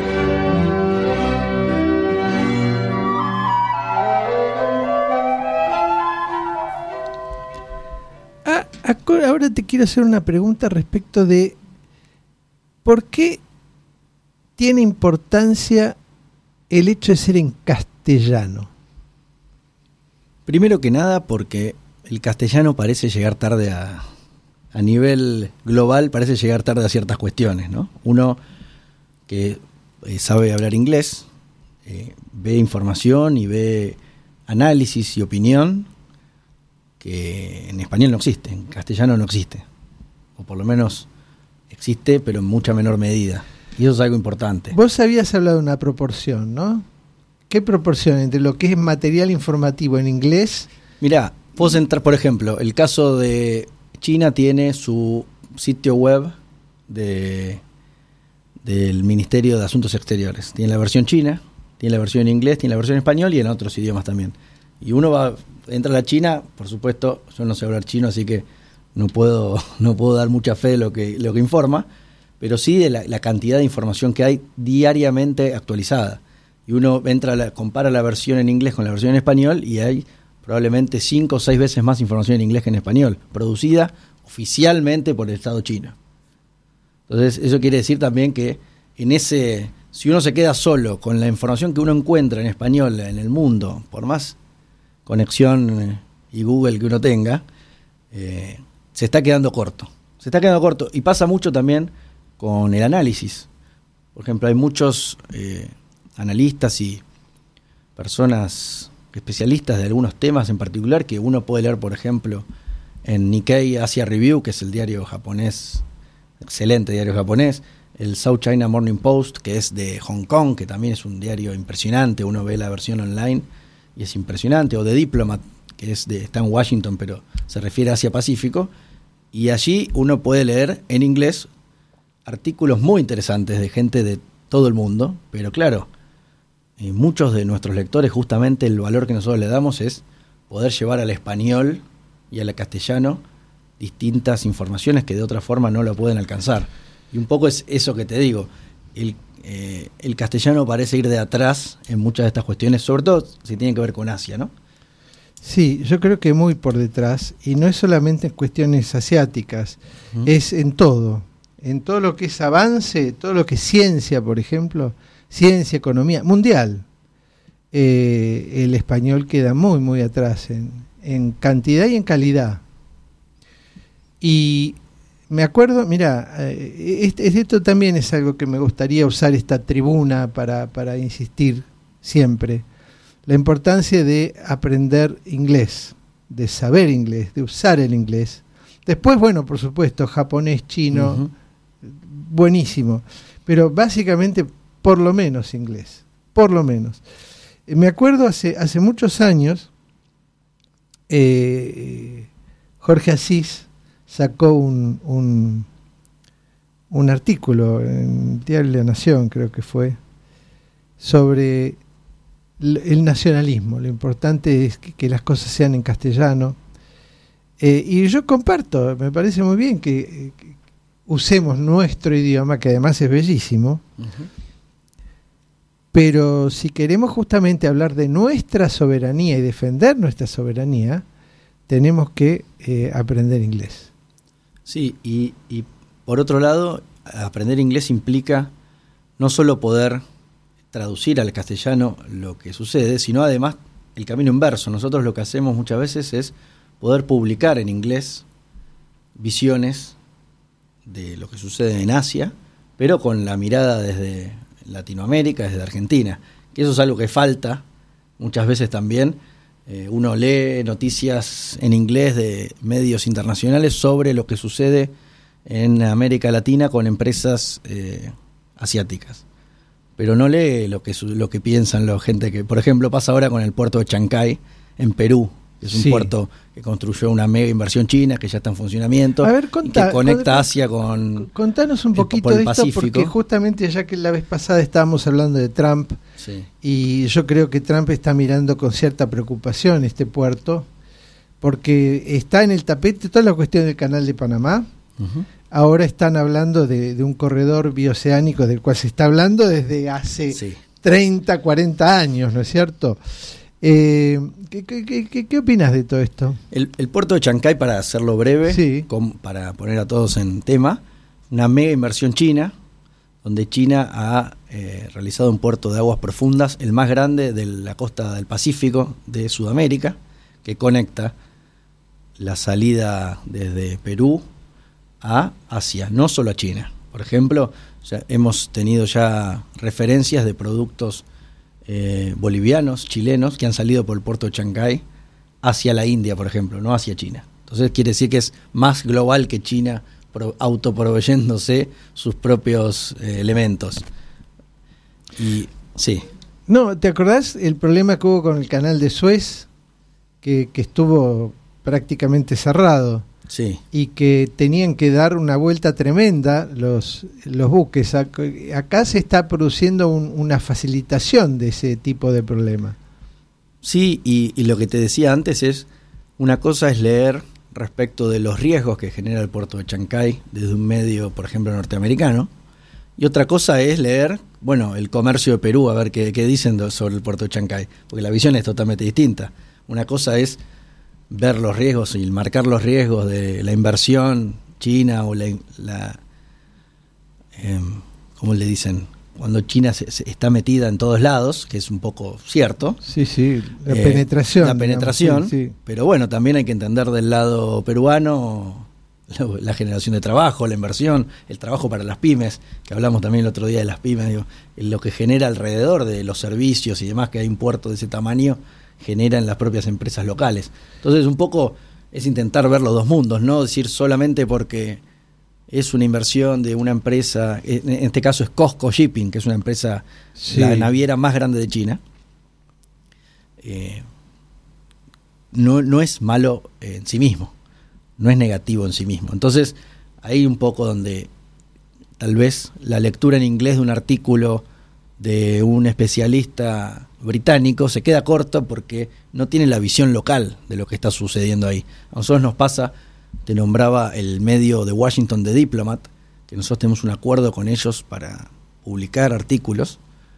Ah, ahora te quiero hacer una pregunta respecto de ¿por qué tiene importancia el hecho de ser en castellano? Primero que nada porque el castellano parece llegar tarde a, a nivel global, parece llegar tarde a ciertas cuestiones, ¿no? Uno que eh, sabe hablar inglés, eh, ve información y ve análisis y opinión que en español no existe, en castellano no existe, o por lo menos existe, pero en mucha menor medida. Y eso es algo importante. Vos habías hablado de una proporción, ¿no? ¿Qué proporción entre lo que es material informativo en inglés? Mirá, vos entrar, por ejemplo, el caso de China tiene su sitio web de del Ministerio de Asuntos Exteriores. Tiene la versión china, tiene la versión en inglés, tiene la versión en español y en otros idiomas también. Y uno va, entra a la China, por supuesto, yo no sé hablar chino, así que no puedo, no puedo dar mucha fe de lo que, lo que informa, pero sí de la, la cantidad de información que hay diariamente actualizada. Y uno entra, a la, compara la versión en inglés con la versión en español y hay probablemente cinco o seis veces más información en inglés que en español, producida oficialmente por el Estado chino. Entonces, eso quiere decir también que en ese, si uno se queda solo con la información que uno encuentra en español en el mundo, por más conexión y Google que uno tenga, eh, se está quedando corto. Se está quedando corto. Y pasa mucho también con el análisis. Por ejemplo, hay muchos eh, analistas y personas especialistas de algunos temas en particular que uno puede leer, por ejemplo, en Nikkei Asia Review, que es el diario japonés, excelente diario japonés, el South China Morning Post, que es de Hong Kong, que también es un diario impresionante, uno ve la versión online y es impresionante, o The Diplomat, que es de, está en Washington, pero se refiere a Asia Pacífico, y allí uno puede leer en inglés artículos muy interesantes de gente de todo el mundo, pero claro, y muchos de nuestros lectores, justamente el valor que nosotros le damos es poder llevar al español y al castellano distintas informaciones que de otra forma no lo pueden alcanzar. Y un poco es eso que te digo, el, eh, el castellano parece ir de atrás en muchas de estas cuestiones, sobre todo si tienen que ver con Asia, ¿no? Sí, yo creo que muy por detrás, y no es solamente en cuestiones asiáticas, uh-huh. Es en todo, en todo lo que es avance, todo lo que es ciencia, por ejemplo, ciencia, economía, mundial. Eh, el español queda muy, muy atrás en, en cantidad y en calidad. Y me acuerdo, mira, eh, esto también es algo que me gustaría usar esta tribuna para, para insistir siempre. La importancia de aprender inglés, de saber inglés, de usar el inglés. Después, bueno, por supuesto, japonés, chino, uh-huh. Buenísimo. Pero básicamente, por lo menos inglés, por lo menos. Eh, me acuerdo hace, hace muchos años, eh, Jorge Asís sacó un, un, un artículo en Diario de la Nación, creo que fue, sobre el nacionalismo. Lo importante es que, que las cosas sean en castellano. Eh, y yo comparto, me parece muy bien que, que usemos nuestro idioma, que además es bellísimo, uh-huh. Pero si queremos justamente hablar de nuestra soberanía y defender nuestra soberanía, tenemos que eh, aprender inglés. Sí, y, y por otro lado, aprender inglés implica no solo poder traducir al castellano lo que sucede, sino además el camino inverso. Nosotros lo que hacemos muchas veces es poder publicar en inglés visiones de lo que sucede en Asia, pero con la mirada desde Latinoamérica, desde Argentina, que eso es algo que falta muchas veces también. Eh, uno lee noticias en inglés de medios internacionales sobre lo que sucede en América Latina con empresas eh, asiáticas, pero no lee lo que lo que piensan la gente que, por ejemplo, pasa ahora con el puerto de Chancay en Perú, Es un sí. puerto que construyó una mega inversión china, que ya está en funcionamiento, A ver, contá, y que conecta contá, Asia con... Contanos un el- poquito por el de esto, Pacífico. porque justamente ya que la vez pasada estábamos hablando de Trump, Sí. y yo creo que Trump está mirando con cierta preocupación este puerto, porque está en el tapete toda la cuestión del Canal de Panamá. Uh-huh. Ahora están hablando de, de un corredor bioceánico del cual se está hablando desde hace Sí. treinta, cuarenta años, ¿no es cierto? Eh, ¿qué, qué, qué, ¿Qué opinas de todo esto? El, el puerto de Chancay, para hacerlo breve, Sí. con- para poner a todos en tema, una mega inversión china, donde China ha eh, realizado un puerto de aguas profundas, el más grande de la costa del Pacífico de Sudamérica, que conecta la salida desde Perú a Asia, no solo a China. Por ejemplo, ya hemos tenido ya referencias de productos eh, bolivianos, chilenos, que han salido por el puerto de Chancay hacia la India, por ejemplo, no hacia China. Entonces quiere decir que es más global que China, pro, autoproveyéndose sus propios eh, elementos. Y sí. No, ¿te acordás el problema que hubo con el canal de Suez? Que, que estuvo prácticamente cerrado. Sí. Y que tenían que dar una vuelta tremenda los, los buques. Ac- Acá se está produciendo un, una facilitación de ese tipo de problema. Sí, y, y lo que te decía antes es, una cosa es leer respecto de los riesgos que genera el puerto de Chancay desde un medio, por ejemplo, norteamericano, y otra cosa es leer, bueno, el comercio de Perú, a ver qué, qué dicen do- sobre el puerto de Chancay, porque la visión es totalmente distinta. Una cosa es ver los riesgos y marcar los riesgos de la inversión china o la, la eh, ¿cómo le dicen? Cuando China se, se está metida en todos lados, que es un poco cierto. Sí, sí, la Eh, penetración. La penetración, digamos, sí, sí. pero bueno, también hay que entender del lado peruano la, la generación de trabajo, la inversión, el trabajo para las pymes, que hablamos también el otro día de las pymes, digo, lo que genera alrededor de los servicios y demás, que hay un puerto de ese tamaño, genera en las propias empresas locales. Entonces un poco es intentar ver los dos mundos, no decir solamente porque es una inversión de una empresa, en este caso es Cosco Shipping, que es una empresa, Sí. la naviera más grande de China, eh, no, no es malo en sí mismo, no es negativo en sí mismo. Entonces, ahí un poco donde tal vez la lectura en inglés de un artículo de un especialista británico se queda corto porque no tiene la visión local de lo que está sucediendo ahí. A nosotros nos pasa, te nombraba el medio de Washington, The Diplomat, que nosotros tenemos un acuerdo con ellos para publicar artículos,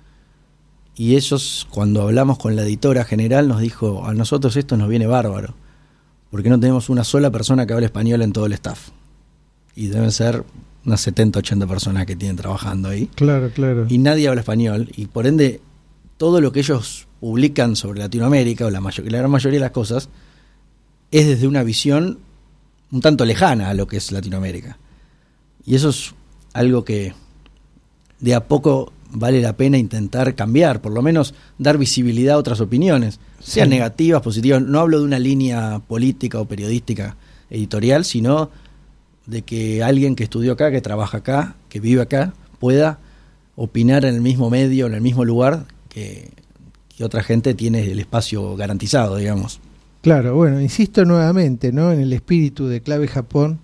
y ellos, cuando hablamos con la editora general, nos dijo, a nosotros esto nos viene bárbaro, porque no tenemos una sola persona que hable español en todo el staff, y deben ser unas setenta, ochenta personas que tienen trabajando ahí, Claro, claro. y nadie habla español, y por ende todo lo que ellos publican sobre Latinoamérica, o la, mayor, la gran mayoría de las cosas, es desde una visión un tanto lejana a lo que es Latinoamérica. Y eso es algo que de a poco vale la pena intentar cambiar, por lo menos dar visibilidad a otras opiniones, sean Sí. negativas, positivas. No hablo de una línea política o periodística editorial, sino de que alguien que estudió acá, que trabaja acá, que vive acá, pueda opinar en el mismo medio, en el mismo lugar que, que otra gente tiene el espacio garantizado, digamos. Claro, bueno, insisto nuevamente, ¿no? En el espíritu de Clave Japón,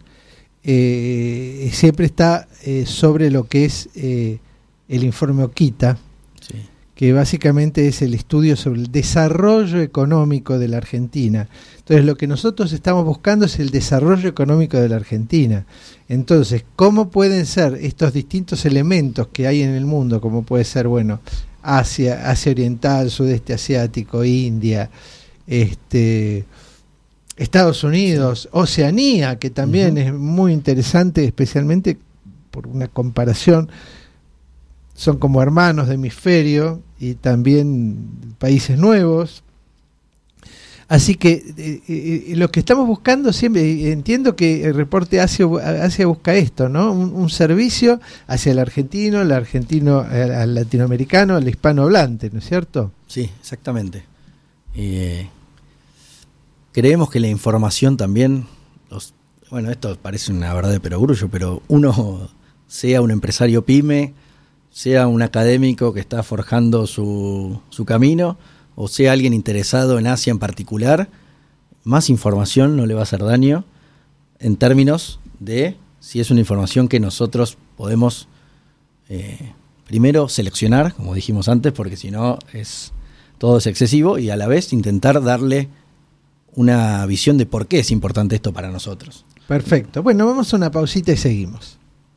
eh, siempre está eh, sobre lo que es eh, el informe Okita, Sí. que básicamente es el estudio sobre el desarrollo económico de la Argentina. Entonces, lo que nosotros estamos buscando es el desarrollo económico de la Argentina. Entonces, ¿cómo pueden ser estos distintos elementos que hay en el mundo, como puede ser, bueno, Asia, Asia Oriental, Sudeste Asiático, India, este, Estados Unidos, Oceanía, que también Uh-huh. es muy interesante, especialmente por una comparación, son como hermanos de hemisferio y también países nuevos. Así que eh, eh, lo que estamos buscando siempre, entiendo que el reporte Asia, Asia busca esto, ¿no? Un, un servicio hacia el argentino, el argentino al, al latinoamericano, al hispanohablante, ¿no es cierto? Sí, exactamente. Eh, creemos que la información también, los, bueno, esto parece una verdad de perogrullo, pero uno, sea un empresario pyme, sea un académico que está forjando su, su camino, o sea alguien interesado en Asia en particular, más información no le va a hacer daño en términos de si es una información que nosotros podemos eh, primero seleccionar, como dijimos antes, porque si no es todo es excesivo, y a la vez intentar darle una visión de por qué es importante esto para nosotros. Perfecto. Bueno, vamos a una pausita y seguimos.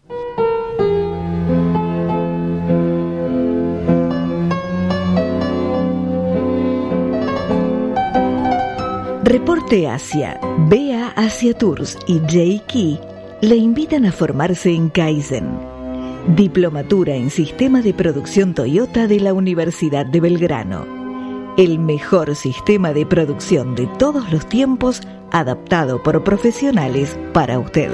Reporte Asia, B A Asia Tours y J Key le invitan a formarse en Kaizen, Diplomatura en Sistema de Producción Toyota de la Universidad de Belgrano. El mejor sistema de producción de todos los tiempos, adaptado por profesionales para usted.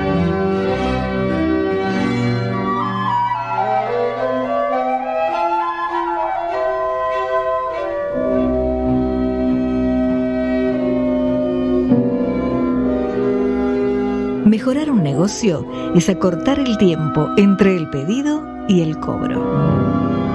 Mejorar un negocio es acortar el tiempo entre el pedido y el cobro.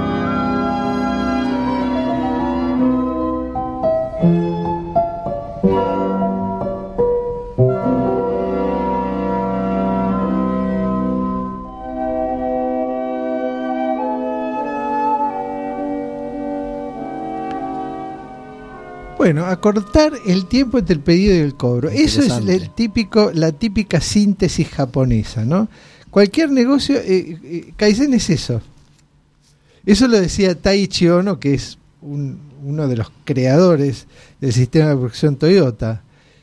Bueno, acortar el tiempo entre el pedido y el cobro. Eso es el típico, la típica síntesis japonesa, ¿no? Cualquier negocio, eh, eh, Kaizen es eso. Eso lo decía Taiichi Ohno, que es un, uno de los creadores del sistema de producción Toyota.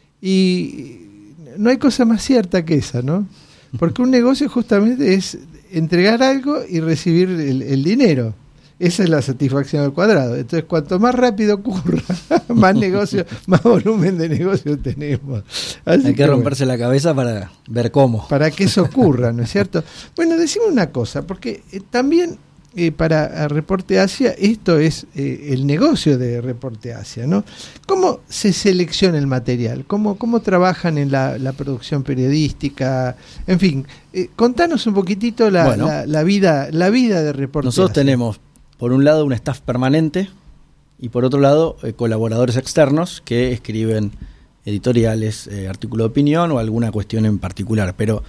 Y no hay cosa más cierta que esa, ¿no? Porque un negocio justamente es entregar algo y recibir el, el dinero. Esa es la satisfacción al cuadrado. Entonces, cuanto más rápido ocurra, más negocio, más volumen de negocio tenemos. Así Hay que, que romperse bueno, la cabeza para ver cómo. Para que eso ocurra, ¿no es cierto? Bueno, decime una cosa, porque eh, también eh, para Reporte Asia, esto es eh, el negocio de Reporte Asia, ¿no? ¿Cómo se selecciona el material? ¿Cómo, cómo trabajan en la, la producción periodística? En fin, eh, contanos un poquitito la, bueno, la, la vida la vida de Reporte nosotros Asia. Tenemos, por un lado, un staff permanente y por otro lado, eh, colaboradores externos que escriben editoriales, eh, artículos de opinión o alguna cuestión en particular. Pero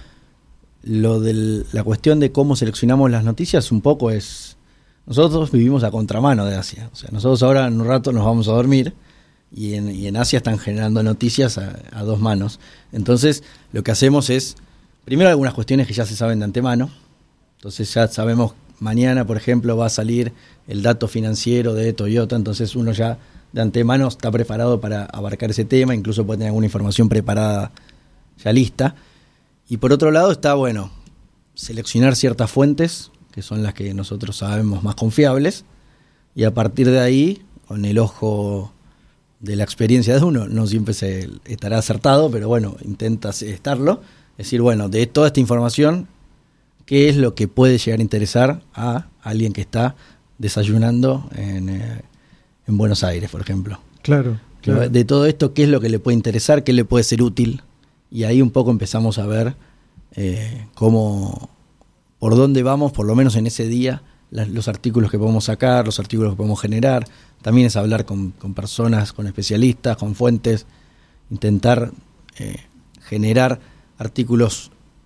lo de la cuestión de cómo seleccionamos las noticias un poco es... Nosotros vivimos a contramano de Asia. O sea, nosotros ahora en un rato nos vamos a dormir y en, y en Asia están generando noticias a, a dos manos. Entonces, lo que hacemos es, primero algunas cuestiones que ya se saben de antemano. Entonces ya sabemos... Mañana, por ejemplo, va a salir el dato financiero de Toyota, entonces uno ya de antemano está preparado para abarcar ese tema, incluso puede tener alguna información preparada ya lista. Y por otro lado está, bueno, seleccionar ciertas fuentes, que son las que nosotros sabemos más confiables, y a partir de ahí, con el ojo de la experiencia de uno, no siempre se estará acertado, pero bueno, intenta estarlo, es decir, bueno, de toda esta información, ¿qué es lo que puede llegar a interesar a alguien que está desayunando en, eh, en Buenos Aires, por ejemplo? Claro, claro. De todo esto, ¿qué es lo que le puede interesar? ¿Qué le puede ser útil? Y ahí un poco empezamos a ver eh, cómo, por dónde vamos, por lo menos en ese día, las, los artículos que podemos sacar, los artículos que podemos generar. También es hablar con, con personas, con especialistas, con fuentes, intentar eh, generar artículos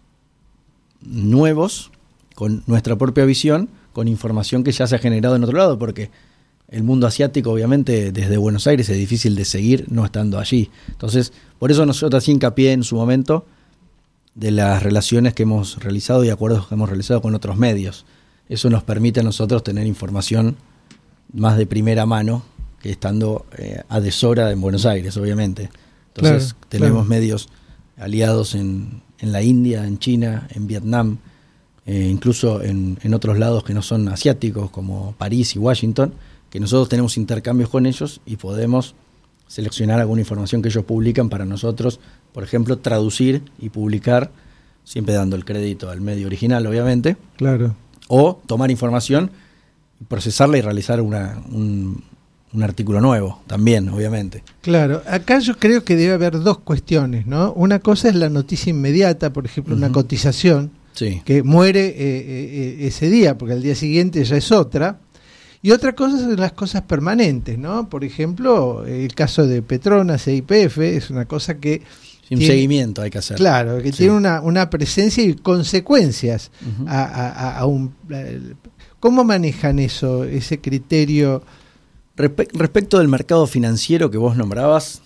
nuevos, con nuestra propia visión, con información que ya se ha generado en otro lado, porque el mundo asiático, obviamente, desde Buenos Aires es difícil de seguir no estando allí. Entonces, por eso nosotros hacíamos hincapié en su momento de las relaciones que hemos realizado y acuerdos que hemos realizado con otros medios. Eso nos permite a nosotros tener información más de primera mano que estando eh, a deshora en Buenos Aires, obviamente. Entonces, claro, tenemos claro. medios aliados en, en la India, en China, en Vietnam, eh, incluso en, en otros lados que no son asiáticos, como París y Washington, que nosotros tenemos intercambios con ellos y podemos seleccionar alguna información que ellos publican para nosotros, por ejemplo, traducir y publicar, siempre dando el crédito al medio original, obviamente. Claro. O tomar información, procesarla y realizar una, un, un artículo nuevo, también, obviamente. Claro, acá yo creo que debe haber dos cuestiones, ¿no? Una cosa es la noticia inmediata, por ejemplo, uh-huh. una cotización, sí. que muere eh, eh, ese día, porque al día siguiente ya es otra. Y otra cosa son las cosas permanentes, ¿no? Por ejemplo, el caso de Petronas e Y P F es una cosa que... Un tiene, seguimiento hay que hacer. Claro, que sí. tiene una, una presencia y consecuencias uh-huh. a, a, a un... ¿Cómo manejan eso, ese criterio? Respe- respecto del mercado financiero que vos nombrabas,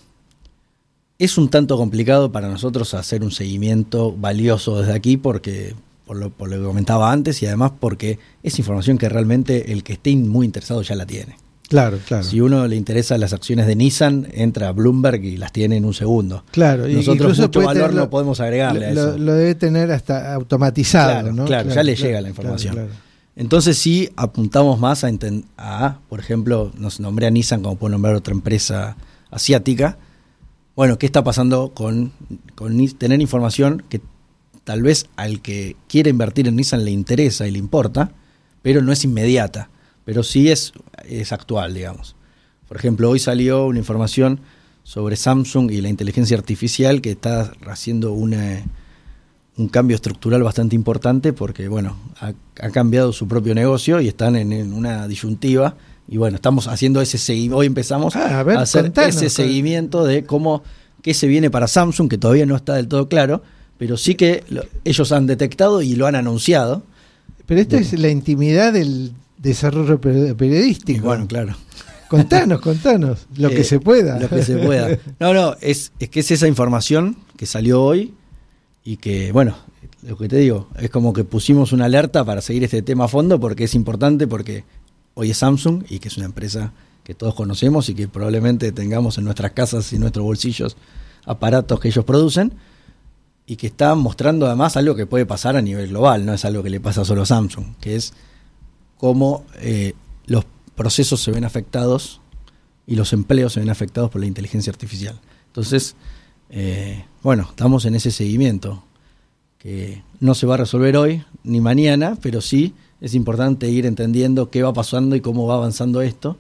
es un tanto complicado para nosotros hacer un seguimiento valioso desde aquí porque, por lo, por lo que comentaba antes, y además porque es información que realmente el que esté muy interesado ya la tiene. Claro, claro. Si uno le interesa las acciones de Nissan, entra a Bloomberg y las tiene en un segundo. Claro, nosotros mucho valor tenerlo, no podemos agregarle lo, a eso. Lo debe tener hasta automatizado, claro, ¿no? Claro, claro ya le claro, llega la información. Claro, claro. Entonces sí apuntamos más a, intent- a, por ejemplo, nos nombré a Nissan como puedo nombrar otra empresa asiática. Bueno, ¿qué está pasando con, con tener información que tal vez al que quiere invertir en Nissan le interesa y le importa, pero no es inmediata, pero sí es, es actual, digamos? Por ejemplo, hoy salió una información sobre Samsung y la inteligencia artificial que está haciendo una, un cambio estructural bastante importante porque, bueno, ha, ha cambiado su propio negocio y están en, en una disyuntiva. Y bueno, estamos haciendo ese seguimiento. Hoy empezamos ah, a, ver, a hacer contanos, ese seguimiento de cómo qué se viene para Samsung, que todavía no está del todo claro, pero sí que lo, ellos han detectado y lo han anunciado. Pero esto de, es la intimidad del desarrollo periodístico. Y bueno, claro. Contanos, contanos, lo eh, que se pueda. Lo que se pueda. No, no, es, es que es esa información que salió hoy y que, bueno, lo que te digo, es como que pusimos una alerta para seguir este tema a fondo porque es importante, porque hoy es Samsung y que es una empresa que todos conocemos y que probablemente tengamos en nuestras casas y en nuestros bolsillos aparatos que ellos producen y que están mostrando además algo que puede pasar a nivel global, no es algo que le pasa solo a Samsung, que es cómo eh, los procesos se ven afectados y los empleos se ven afectados por la inteligencia artificial. Entonces, eh, bueno, estamos en ese seguimiento que no se va a resolver hoy ni mañana, pero sí es importante ir entendiendo qué va pasando y cómo va avanzando esto.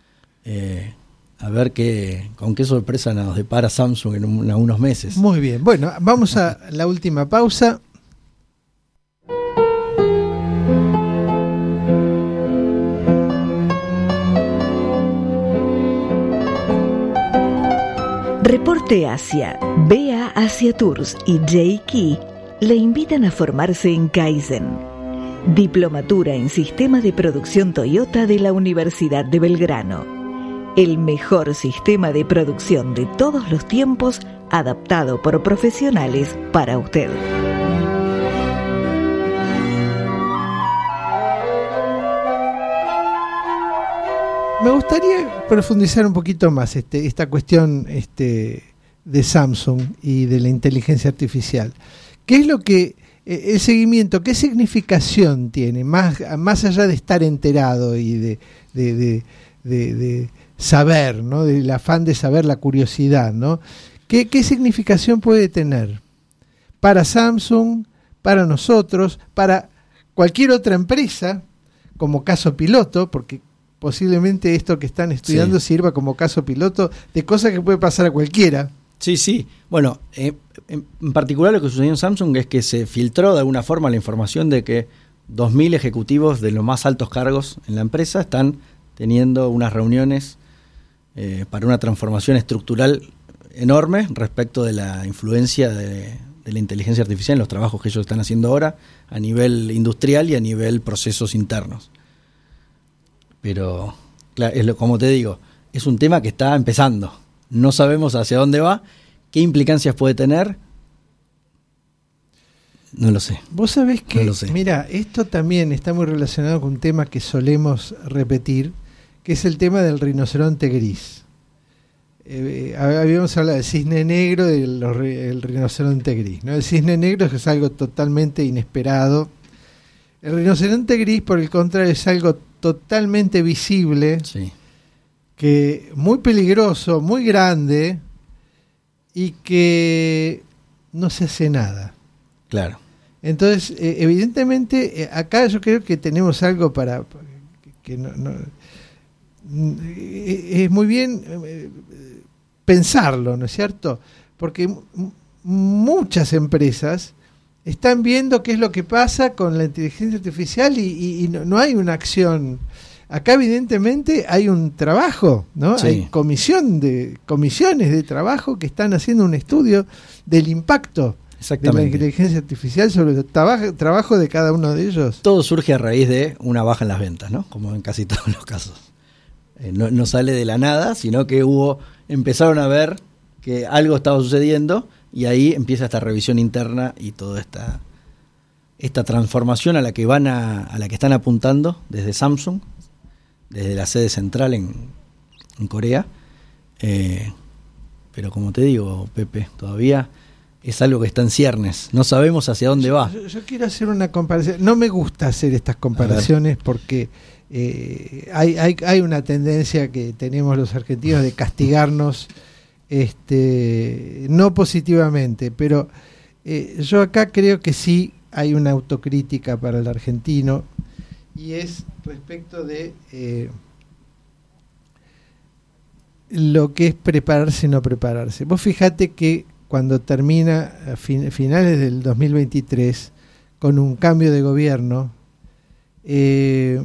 Eh, a ver qué, con qué sorpresa nos depara Samsung en, un, en unos meses. Muy bien, bueno, vamos a la última pausa. Reporte Asia, B A Asia Tours y J Key le invitan a formarse en Kaizen, Diplomatura en Sistema de Producción Toyota de la Universidad de Belgrano. El mejor sistema de producción de todos los tiempos, adaptado por profesionales para usted. Me gustaría profundizar un poquito más este, esta cuestión este, de Samsung y de la inteligencia artificial. ¿Qué es lo que, eh, el seguimiento, qué significación tiene, más, más allá de estar enterado y de, de, de, de, de saber, ¿no? Del afán de saber, la curiosidad, ¿no? ¿Qué, qué significación puede tener para Samsung, para nosotros, para cualquier otra empresa, como caso piloto, porque posiblemente esto que están estudiando sí. sirva como caso piloto de cosas que puede pasar a cualquiera? Sí, sí. Bueno, eh, en particular lo que sucedió en Samsung es que se filtró de alguna forma la información de que dos mil ejecutivos de los más altos cargos en la empresa están teniendo unas reuniones eh, para una transformación estructural enorme respecto de la influencia de, de la inteligencia artificial en los trabajos que ellos están haciendo ahora a nivel industrial y a nivel procesos internos. Pero, claro, es lo, como te digo, es un tema que está empezando. No sabemos hacia dónde va, qué implicancias puede tener. No lo sé. Vos sabés que, no lo sé. Mira, esto también está muy relacionado con un tema que solemos repetir, que es el tema del rinoceronte gris. Eh, habíamos hablado del cisne negro y del rinoceronte gris, ¿no? El cisne negro es algo totalmente inesperado. El rinoceronte gris, por el contrario, es algo totalmente visible, sí. que muy peligroso, muy grande y que no se hace nada. Claro. Entonces, eh, evidentemente, eh, acá yo creo que tenemos algo para que no, no eh, es muy bien eh, pensarlo, ¿no es cierto? Porque m- muchas empresas están viendo qué es lo que pasa con la inteligencia artificial y, y, y no, no hay una acción acá evidentemente hay un trabajo, ¿no? Sí. Hay comisión de, comisiones de trabajo que están haciendo un estudio del impacto de la inteligencia artificial sobre el trabajo, trabajo de cada uno de ellos. Todo surge a raíz de una baja en las ventas, ¿no? Como en casi todos los casos. Eh, no, no sale de la nada, sino que hubo, empezaron a ver que algo estaba sucediendo y ahí empieza esta revisión interna y toda esta, esta transformación a la que van a, a la que están apuntando desde Samsung, desde la sede central en, en Corea. Eh, pero como te digo, Pepe, todavía es algo que está en ciernes. No sabemos hacia dónde yo, va. Yo, yo quiero hacer una comparación. No me gusta hacer estas comparaciones porque eh, hay, hay, hay una tendencia que tenemos los argentinos de castigarnos, este, no positivamente, pero eh, yo acá creo que sí hay una autocrítica para el argentino, y es respecto de eh, lo que es prepararse y no prepararse. Vos fíjate que cuando termina a fin, finales del dos mil veintitrés, con un cambio de gobierno, eh,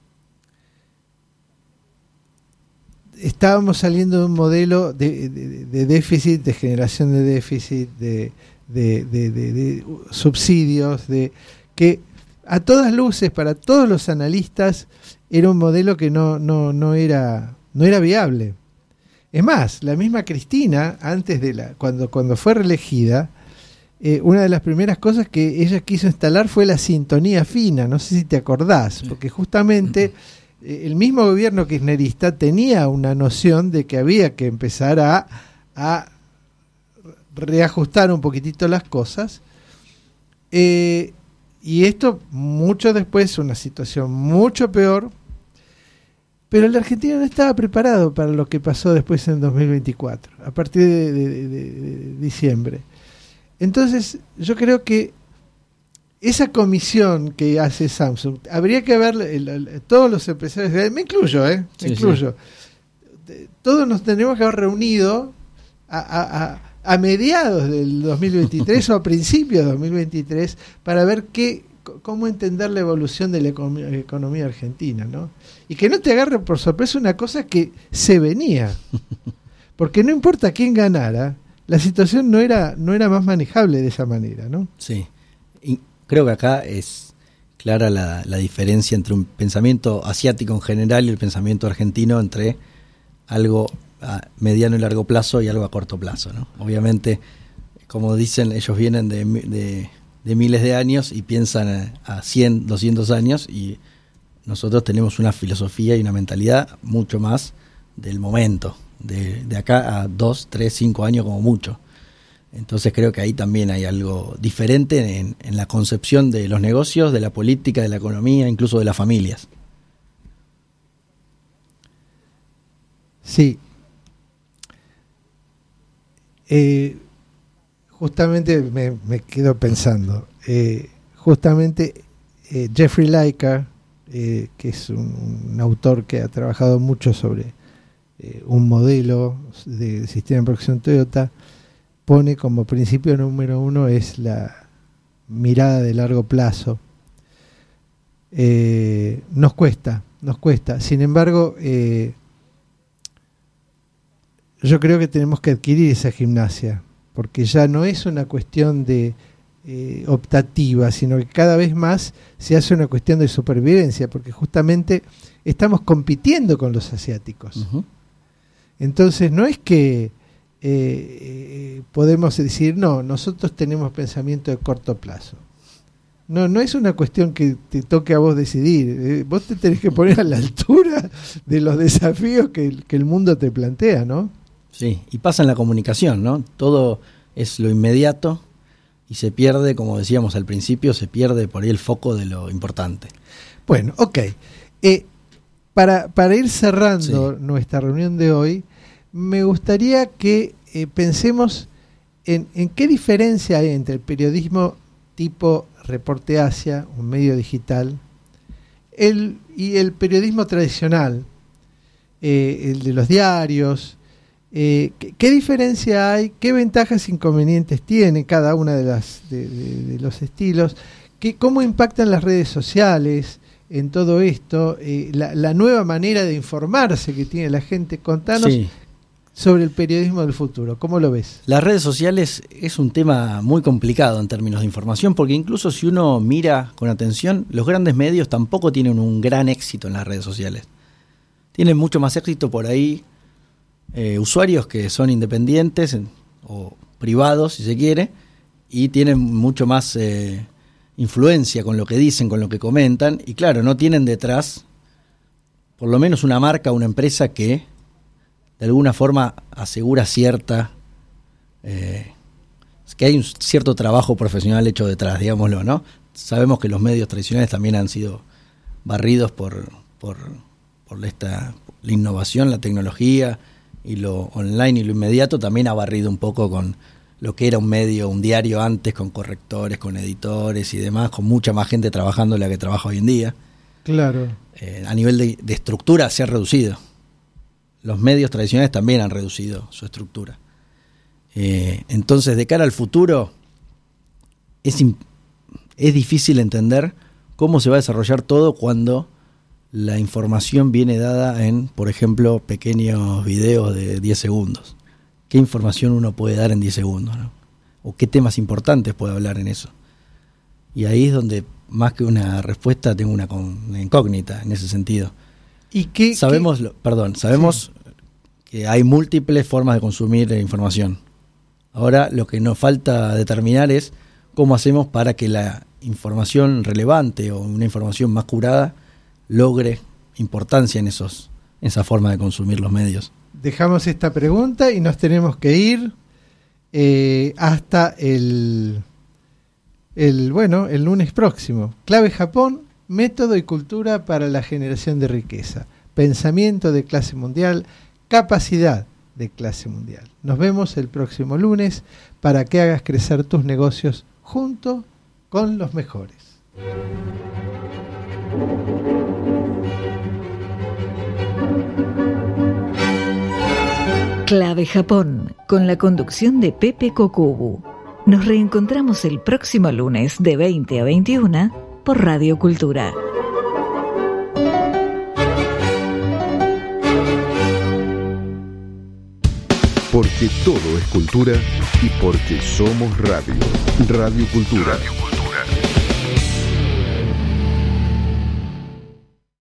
estábamos saliendo de un modelo de, de, de déficit, de generación de déficit, de, de, de, de, de subsidios, de que a todas luces, para todos los analistas, era un modelo que no, no, no era, no era viable. Es más, la misma Cristina, antes de la, cuando, cuando fue reelegida, eh, una de las primeras cosas que ella quiso instalar fue la sintonía fina, no sé si te acordás, porque justamente eh, el mismo gobierno kirchnerista tenía una noción de que había que empezar a, a reajustar un poquitito las cosas, eh, y esto mucho después, una situación mucho peor. Pero el argentino no estaba preparado para lo que pasó después en dos mil veinticuatro, a partir de, de, de, de diciembre. Entonces, yo creo que esa comisión que hace Samsung, habría que ver el, el, todos los empresarios, me incluyo, ¿eh? Me sí, incluyo. Sí. Todos nos tendremos que haber reunido a, a, a, a mediados del dos mil veintitrés o a principios de dos mil veintitrés para ver qué, cómo entender la evolución de la economía argentina, ¿no? Y que no te agarre por sorpresa una cosa que se venía, porque no importa quién ganara, la situación no era no era más manejable de esa manera, ¿no? Sí, y creo que acá es clara la, la diferencia entre un pensamiento asiático en general y el pensamiento argentino, entre algo a mediano y largo plazo y algo a corto plazo, ¿no? Obviamente, como dicen, ellos vienen de, de de miles de años y piensan a cien, doscientos años, y nosotros tenemos una filosofía y una mentalidad mucho más del momento, de, de acá a dos, tres, cinco años como mucho. Entonces creo que ahí también hay algo diferente en, en la concepción de los negocios, de la política, de la economía, incluso de las familias. Sí. Eh, justamente me, me quedo pensando, eh, justamente eh, Jeffrey Lyca, eh, que es un, un autor que ha trabajado mucho sobre eh, un modelo de sistema de producción Toyota, pone como principio número uno es la mirada de largo plazo. Eh, nos cuesta, nos cuesta. Sin embargo, eh, yo creo que tenemos que adquirir esa gimnasia, porque ya no es una cuestión de eh, optativa, sino que cada vez más se hace una cuestión de supervivencia, porque justamente estamos compitiendo con los asiáticos. Uh-huh. Entonces no es que eh, podemos decir, no, nosotros tenemos pensamiento de corto plazo. No, no es una cuestión que te toque a vos decidir. Eh, vos te tenés que poner a la altura de los desafíos que, que el mundo te plantea, ¿no? Sí, y pasa en la comunicación, ¿no? Todo es lo inmediato y se pierde, como decíamos al principio, se pierde por ahí el foco de lo importante. Bueno, ok. Eh, para, para ir cerrando sí. nuestra reunión de hoy, me gustaría que eh, pensemos en, en qué diferencia hay entre el periodismo tipo Reporte Asia, un medio digital, el, y el periodismo tradicional, eh, el de los diarios. Eh, ¿qué, ¿Qué diferencia hay? ¿Qué ventajas e inconvenientes tiene cada una de las de, de, de los estilos? ¿Qué, ¿Cómo impactan las redes sociales en todo esto, eh, la, la nueva manera de informarse que tiene la gente. Contanos sí. sobre el periodismo del futuro. ¿Cómo lo ves? Las redes sociales es un tema muy complicado en términos de información, porque incluso si uno mira con atención, los grandes medios tampoco tienen un gran éxito en las redes sociales. Tienen mucho más éxito por ahí eh, usuarios que son independientes en, o privados, si se quiere, y tienen mucho más eh, influencia con lo que dicen, con lo que comentan, y claro, no tienen detrás por lo menos una marca, una empresa que de alguna forma asegura cierta eh, que hay un cierto trabajo profesional hecho detrás, digámoslo, ¿no? Sabemos que los medios tradicionales también han sido barridos por por, por esta la innovación, la tecnología, y lo online y lo inmediato también ha barrido un poco con lo que era un medio, un diario antes, con correctores, con editores y demás, con mucha más gente trabajando la que trabaja hoy en día. Claro. Eh, a nivel de, de estructura se ha reducido. Los medios tradicionales también han reducido su estructura. Eh, entonces, de cara al futuro, es, in, es difícil entender cómo se va a desarrollar todo cuando la información viene dada en, por ejemplo, pequeños videos de diez segundos. ¿Qué información uno puede dar en diez segundos, ¿no? O qué temas importantes puede hablar en eso. Y ahí es donde, más que una respuesta, tengo una, con, una incógnita en ese sentido. ¿Y qué, sabemos, qué? Lo, perdón, sabemos sí. que hay múltiples formas de consumir información. Ahora lo que nos falta determinar es cómo hacemos para que la información relevante o una información más curada logre importancia en esos, en esa forma de consumir los medios. Dejamos esta pregunta y nos tenemos que ir eh, hasta el, el, bueno, el lunes próximo. Clave Japón, método y cultura para la generación de riqueza. Pensamiento de clase mundial, capacidad de clase mundial. Nos vemos el próximo lunes para que hagas crecer tus negocios junto con los mejores. Clave Japón, con la conducción de Pepe Kokubu. Nos reencontramos el próximo lunes de veinte a veintiuna por Radio Cultura. Porque todo es cultura y porque somos radio. Radio Cultura. Radio Cultura.